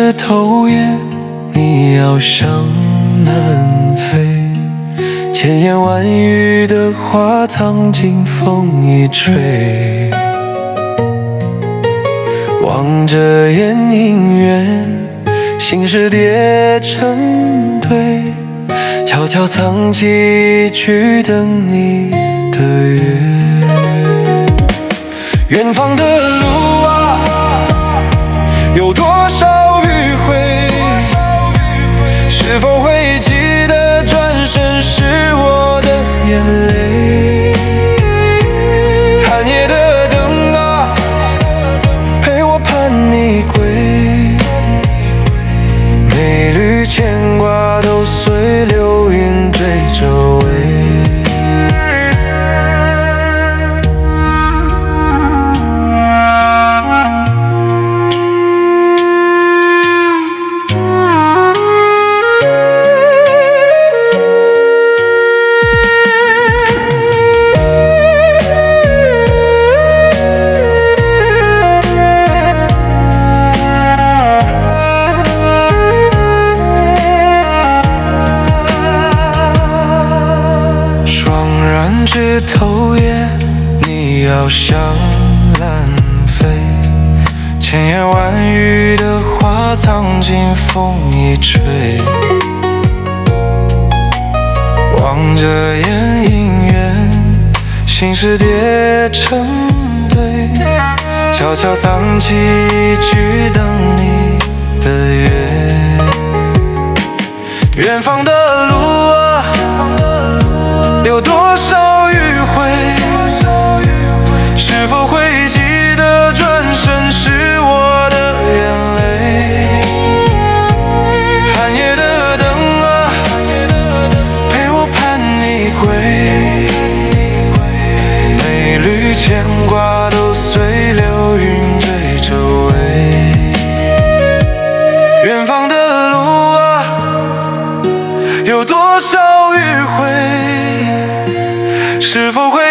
枝头叶，你要向南飞。千言万语的话，藏进风一吹。望着眼影缘，心事叠成堆，悄悄藏起一句等你的约。远方的路啊，有多少迂回？是否会记得转身是我的眼泪？寒夜的灯啊，陪我盼你归。每缕牵挂都随流云追着尾。枝头叶，你要向南飞。千言万语的话，藏进风一吹。望着眼影缘，心事叠成堆，悄悄藏起一句等你的约。远方的路啊，有多少迂回？是否会记得转身是我的眼泪？寒夜的灯啊，陪我盼你归。每缕牵挂都随流云追着尾。远方的路啊，有多少迂回？是否会